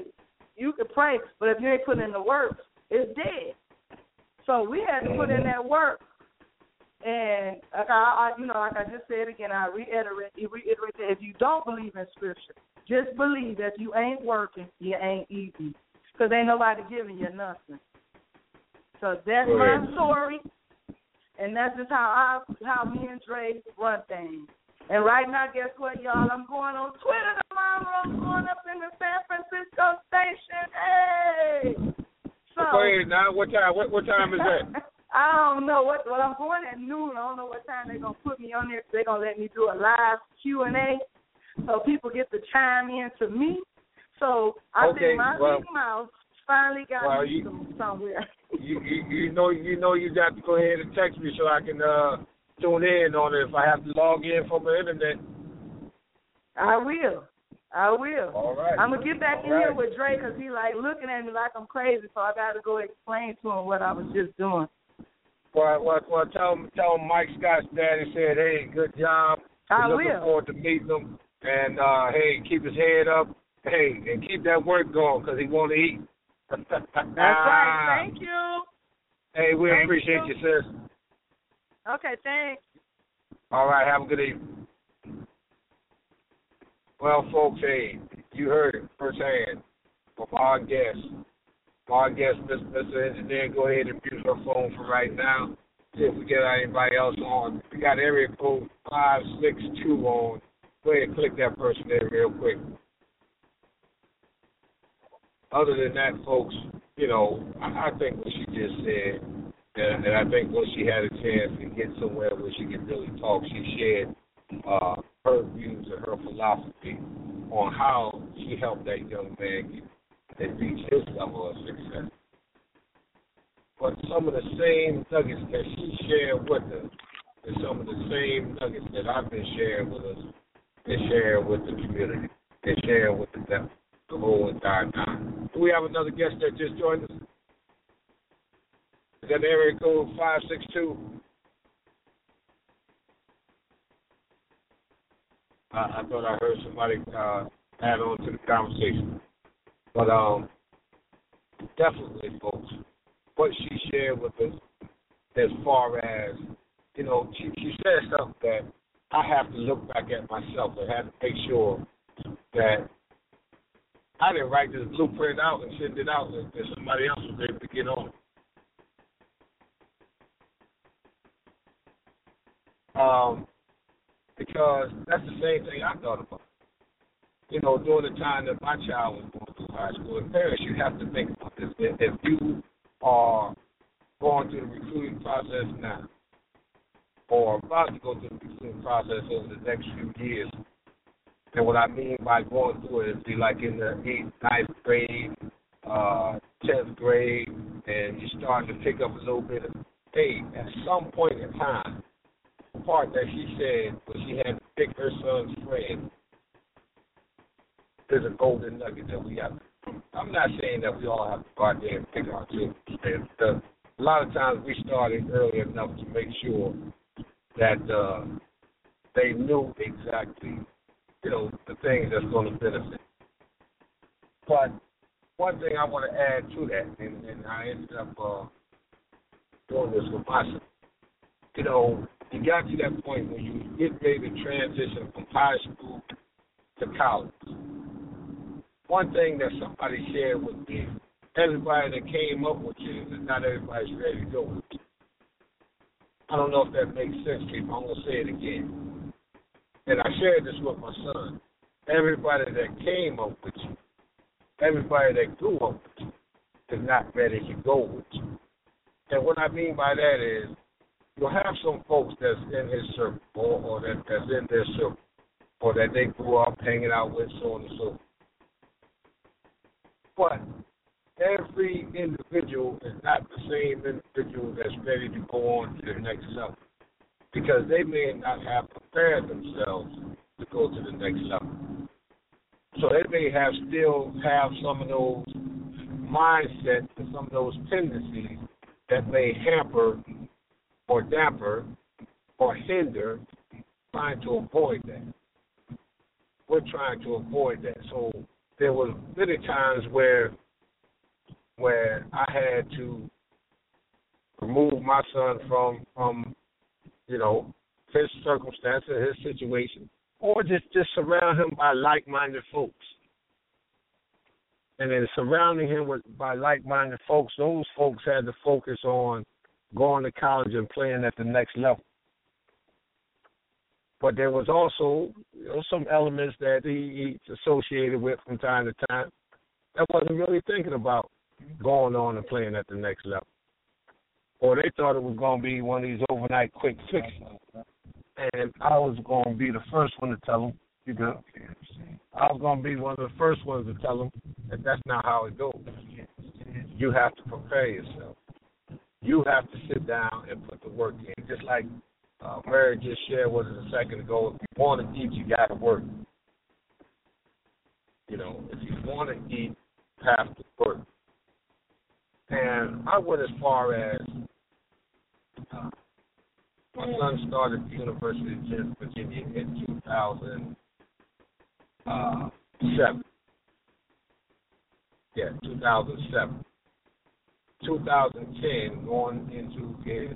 you can pray, but if you ain't putting in the work, it's dead. So we had to put in that work. And like I just said again, I reiterate that if you don't believe in Scripture, just believe that you ain't working, you ain't eating, because ain't nobody giving you nothing. So that's my story, and that's just how me and Dre run things. And right now, guess what, y'all? I'm going on Twitter tomorrow. I'm going up in the San Francisco station. Hey! So, go ahead now. What time is that? I don't know what. Well, I'm going at noon. I don't know what time they're gonna put me on there. They're gonna let me do a live Q&A, so people get to chime in to me. So I think my big mouth finally got me somewhere. You know you got to go ahead and text me so I can tune in on it if I have to log in from the internet. I will. All right. I'm gonna get back in here with Dre because he's like looking at me like I'm crazy. So I got to go explain to him what I was just doing. Well, tell him Mike Scott's daddy said, hey, good job. I Looking forward to meeting him. And, hey, keep his head up. Hey, and keep that work going because he want to eat. That's right. Thank you. Hey, we appreciate you, sis. Okay, thanks. All right, have a good evening. Well, folks, hey, you heard it firsthand from our guest. Our guest, Mr. Engineer, go ahead and mute her phone for right now. See if we get anybody else on. We got area code 562 on. Go ahead and click that person there real quick. Other than that, folks, I think what she just said, and I think when she had a chance to get somewhere where she could really talk, she shared her views and her philosophy on how she helped that young man and reach his level of success. But some of the same nuggets that she shared with us is some of the same nuggets that I've been sharing with us and sharing with the community and sharing with the whole entire time. Do we have another guest that just joined us? Is that area code 562? I thought I heard somebody add on to the conversation. But definitely, folks, what she shared with us as far as, she said something that I have to look back at myself and have to make sure that I didn't write this blueprint out and send it out and somebody else was able to get on it. Because that's the same thing I thought about. During the time that my child was going through high school, and parents, you have to think about this. If you are going through the recruiting process now, or about to go through the recruiting process over the next few years, and what I mean by going through it is be like in the 8th, 9th grade, 10th grade, and you're starting to pick up a little bit of, at some point in time, the part that she said when she had to pick her son's friend, there's a golden nugget that we have. I'm not saying that we all have to go out there and pick our children's friends. A lot of times we started early enough to make sure that they knew exactly, the things that's going to benefit. But one thing I want to add to that, and I ended up doing this with myself, you got to that point when you get ready to transition from high school to college. One thing that somebody shared with me, everybody that came up with you, not everybody's ready to go with you. I don't know if that makes sense, people. I'm going to say it again. And I shared this with my son. Everybody that came up with you, everybody that grew up with you, is not ready to go with you. And what I mean by that is, you'll have some folks that's in his circle, or that's in their circle, or that they grew up hanging out with, so on and so forth. But every individual is not the same individual that's ready to go on to the next level, because they may not have prepared themselves to go to the next level. So they may still have some of those mindsets and some of those tendencies that may hamper or damper or hinder trying to avoid that. We're trying to avoid that. So there was many times where I had to remove my son from his circumstance or his situation, or just surround him by like-minded folks. And then surrounding him by like-minded folks, those folks had to focus on going to college and playing at the next level. But there was also some elements that he's associated with from time to time that wasn't really thinking about going on and playing at the next level. Or they thought it was going to be one of these overnight quick fixes. And I was going to be the first one to tell them, I was going to be one of the first ones to tell them that that's not how it goes. You have to prepare yourself. You have to sit down and put the work in. Just like Mary just shared with us a second ago, if you want to eat, you got to work. If you want to eat, you have to work. And I went as far as my son started the University of Virginia in 2007. 2007. 2010, going into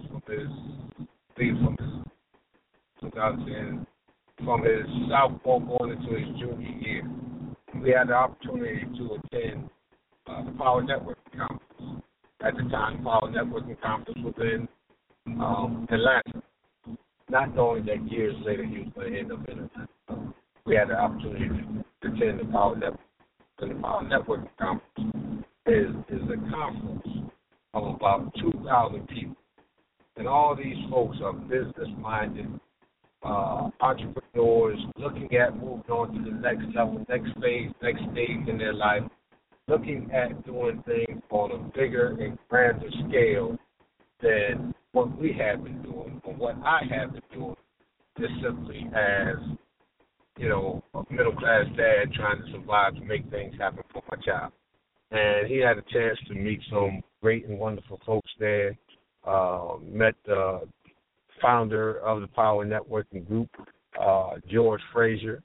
from his sophomore going into his junior year, we had the opportunity to attend the Power Networking Conference. At the time, Power Networking Conference was in Atlanta. Not knowing that years later he was going to end up in Atlanta. We had the opportunity to attend the Power Network. And the Power Networking Conference is a conference of about 2,000 people. And all these folks are business-minded entrepreneurs looking at moving on to the next level, next phase, next stage in their life, looking at doing things on a bigger and grander scale than what we have been doing or what I have been doing, just simply as, a middle-class dad trying to survive to make things happen for my child. And he had a chance to meet some great and wonderful folks there, met the founder of the Power Networking Group, George Frazier,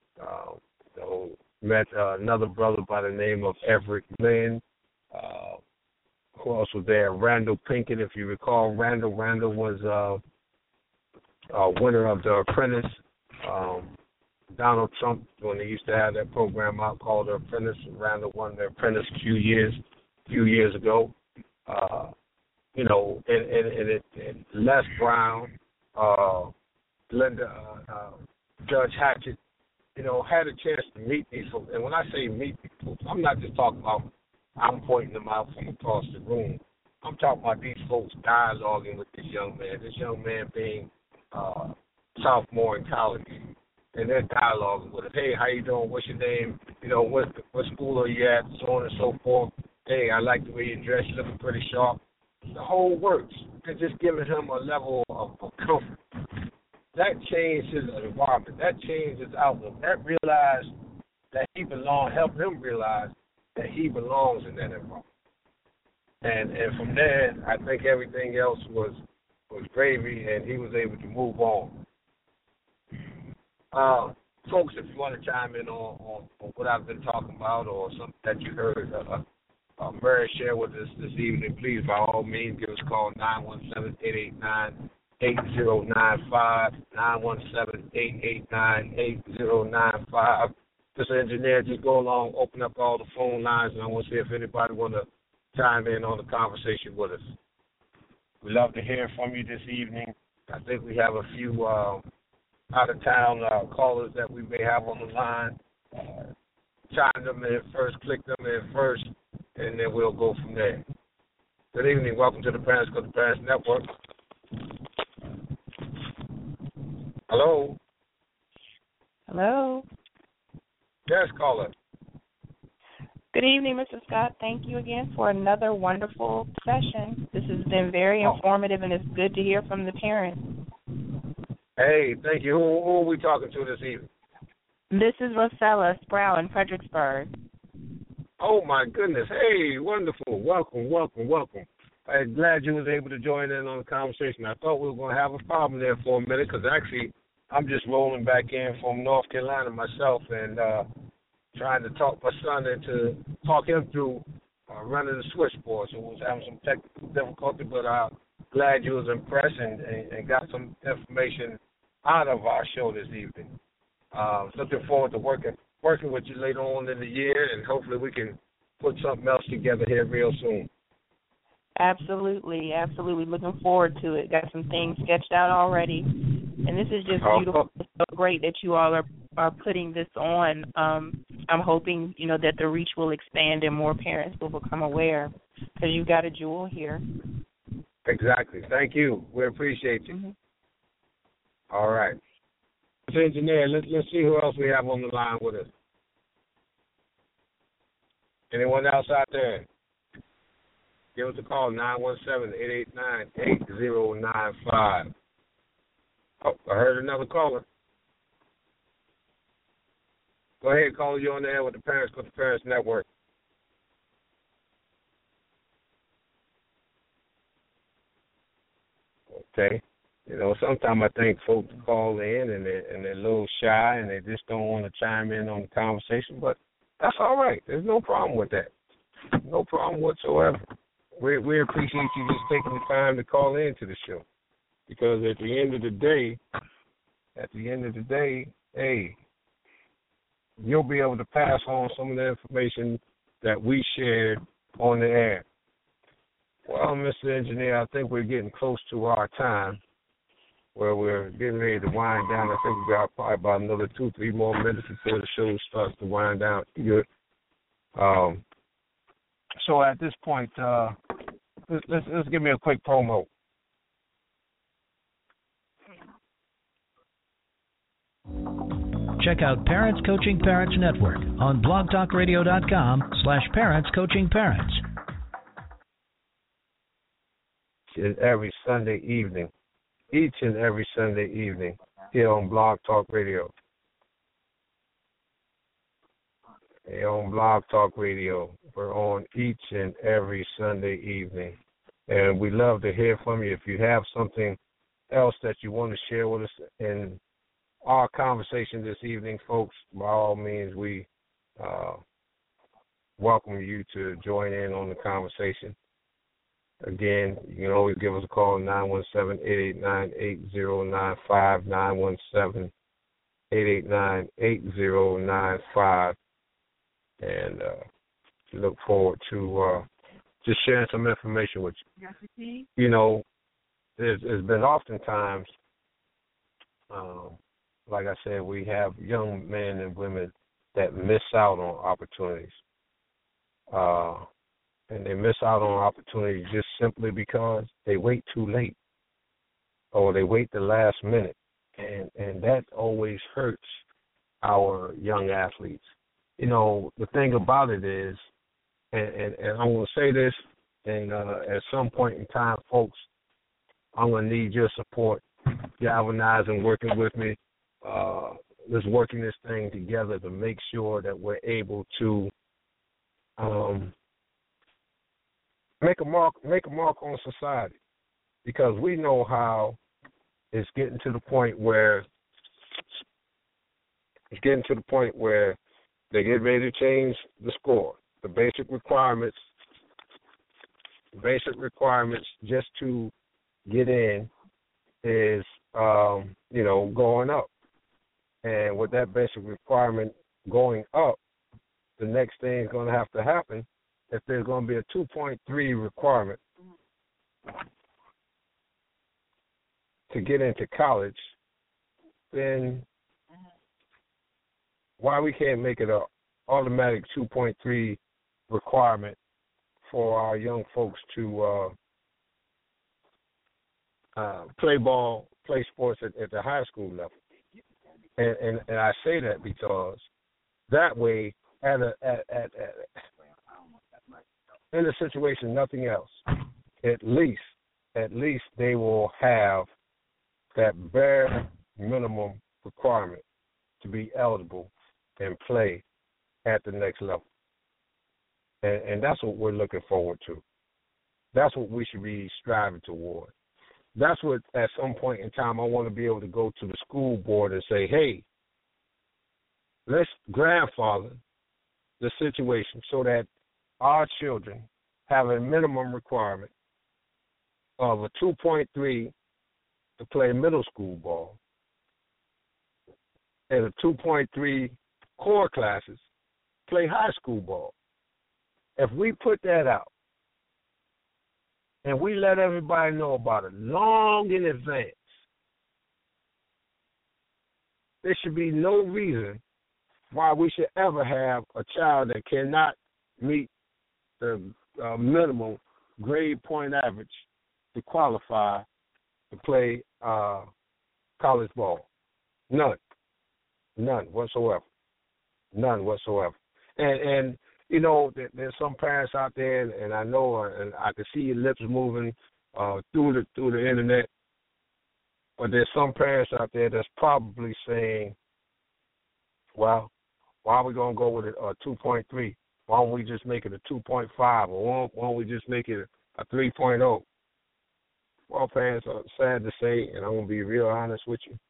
met another brother by the name of Everett Lynn, who else was there? Randall Pinkett, if you recall. Randall was winner of The Apprentice. Donald Trump, when they used to have that program out called The Apprentice, Randall won The Apprentice a few years ago. And Les Brown, Linda, Judge Hatchett, had a chance to meet these folks. And when I say meet these folks, I'm not just talking about I'm pointing them out from across the room. I'm talking about these folks dialoguing with this young man being sophomore in college. And they're dialoguing with him. Hey, how you doing? What's your name? What school are you at? So on and so forth. Hey, I like the way you dress. You're looking pretty sharp. The whole works. And just giving him a level of comfort. That changed his environment. That changed his outlook. That realized that he belonged, helped him realize that he belongs in that environment. And from there, I think everything else was gravy, and he was able to move on. Folks, if you want to chime in on what I've been talking about or something that you heard Mary share with us this evening, please, by all means, give us a call, 917-889-8095, 917-889-8095. Mr. Engineer, just go along, open up all the phone lines, and I want to see if anybody want to chime in on the conversation with us. We'd love to hear from you this evening. I think we have a few out-of-town callers that we may have on the line. Chime them in first, click them in first, and then we'll go from there. Good evening. Welcome to the Parents Go to Parents Network. Hello? Hello? Yes, caller. Good evening, Mr. Scott. Thank you again for another wonderful session. This has been very informative, and it's good to hear from the parents. Hey, thank you. Who are we talking to this evening? This is Rosella Sproul in Fredericksburg. Oh, my goodness. Hey, wonderful. Welcome. I'm glad you was able to join in on the conversation. I thought we were going to have a problem there for a minute because actually I'm just rolling back in from North Carolina myself, and trying to talk my son into talk him through running the switchboard. So we was having some technical difficulty, but I'm glad you was impressed and got some information out of our show this evening. Looking forward to working with you later on in the year, and hopefully we can put something else together here real soon. Absolutely. Looking forward to it. Got some things sketched out already, and this is just beautiful. It's so great that you all are putting this on. I'm hoping, that the reach will expand and more parents will become aware, because you've got a jewel here. Exactly. Thank you. We appreciate you. Mm-hmm. All right. Engineer, let's see who else we have on the line with us. Anyone else out there? Give us a call, 917-889-8095. Oh, I heard another caller. Go ahead, caller. You on the air with the Parents with the Parents Network. Okay. Sometimes I think folks call in and they're a little shy and they just don't want to chime in on the conversation, but that's all right. There's no problem with that. No problem whatsoever. We appreciate you just taking the time to call into the show, because at the end of the day, hey, you'll be able to pass on some of the information that we shared on the air. Well, Mr. Engineer, I think we're getting close to our time where we're getting ready to wind down. I think we've got probably about another 2-3 more minutes before the show starts to wind down. Good. So at this point, let's give me a quick promo. Check out Parents Coaching Parents Network on blogtalkradio.com/parentscoachingparents. Every Sunday evening, each and every Sunday evening, here on Blog Talk Radio. Here on Blog Talk Radio, we're on each and every Sunday evening. And we love to hear from you. If you have something else that you want to share with us in our conversation this evening, folks, by all means, we welcome you to join in on the conversation. Again, you can always give us a call, 917-889-8095, 917-889-8095. And look forward to just sharing some information with you. There's been oftentimes, like I said, we have young men and women that miss out on opportunities. And they miss out on opportunities just simply because they wait too late or they wait the last minute. And that always hurts our young athletes. The thing about it is, and I'm going to say this, and at some point in time, folks, I'm going to need your support, galvanizing, working with me. Let's working this thing together to make sure that we're able to make a mark on society, because we know how it's getting to the point where they get ready to change the score. The basic requirements just to get in is going up. And with that basic requirement going up, the next thing is going to have to happen. If there's going to be a 2.3 requirement to get into college, then why we can't make it an automatic 2.3 requirement for our young folks to play sports at the high school level? And I say that because that way, in a situation, nothing else, at least they will have that bare minimum requirement to be eligible and play at the next level. And that's what we're looking forward to. That's what we should be striving toward. That's what, at some point in time, I want to be able to go to the school board and say, hey, let's grandfather the situation so that our children have a minimum requirement of a 2.3 to play middle school ball and a 2.3 core classes play high school ball. If we put that out and we let everybody know about it long in advance, there should be no reason why we should ever have a child that cannot meet the minimum grade point average to qualify to play college ball. None whatsoever. And you know, there's some parents out there, and I know, and I can see your lips moving through the internet. But there's some parents out there that's probably saying, well, why are we going to go with a 2.3? Why don't we just make it a 2.5? Or why don't we just make it a 3.0? Well, parents, are sad to say, and I'm going to be real honest with you,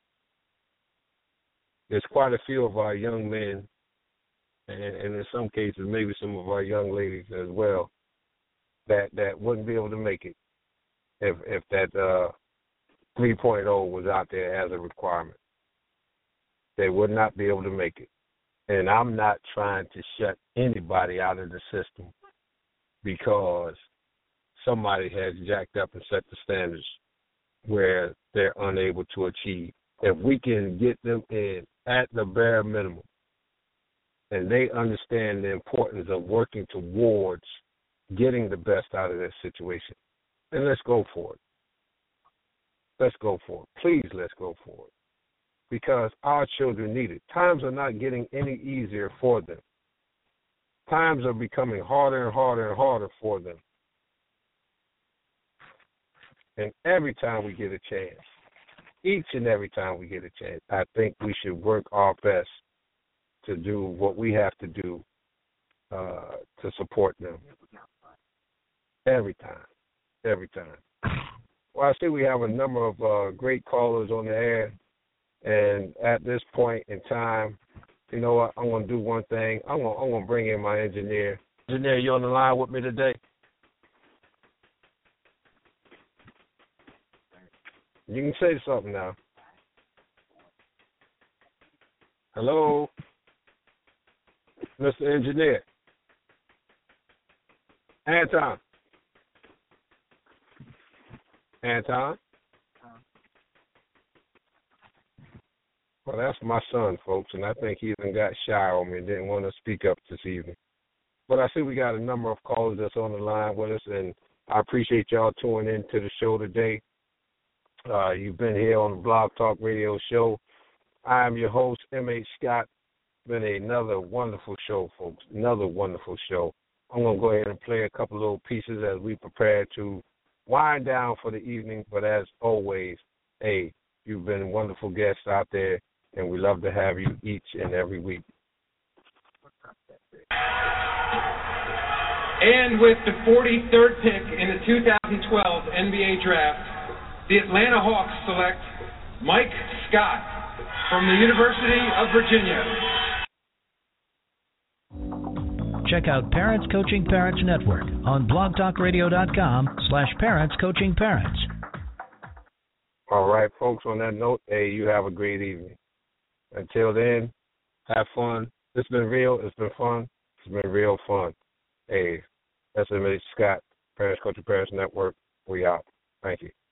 there's quite a few of our young men, and in some cases maybe some of our young ladies as well, that wouldn't be able to make it if that 3.0 was out there as a requirement. They would not be able to make it. And I'm not trying to shut anybody out of the system because somebody has jacked up and set the standards where they're unable to achieve. If we can get them in at the bare minimum and they understand the importance of working towards getting the best out of their situation, then let's go for it. Let's go for it. Please, let's go for it. Because our children need it. Times are not getting any easier for them. Times are becoming harder and harder and harder for them. And every time we get a chance, each and every time we get a chance, I think we should work our best to do what we have to do to support them. Every time. Well, I see we have a number of great callers on the air. And at this point in time, you know what? I'm going to do one thing. I'm going to bring in my engineer. Engineer, you on the line with me today? You can say something now. Hello? Mr. Engineer. Anton? Well, that's my son, folks, and I think he even got shy on me and didn't want to speak up this evening. But I see we got a number of callers that's on the line with us, and I appreciate y'all tuning in to the show today. You've been here on the Blog Talk Radio Show. I am your host, M.H. Scott. Been another wonderful show, folks, another wonderful show. I'm going to go ahead and play a couple little pieces as we prepare to wind down for the evening. But as always, hey, you've been wonderful guests out there, and we love to have you each and every week. And with the 43rd pick in the 2012 NBA Draft, the Atlanta Hawks select Mike Scott from the University of Virginia. Check out Parents Coaching Parents Network on blogtalkradio.com/parentscoachingparents. All right, folks, on that note, hey, you have a great evening. Until then, have fun. It's been real. It's been fun. It's been real fun. Hey, that's M.H. Scott, Parents Coaching Parents Network. We out. Thank you.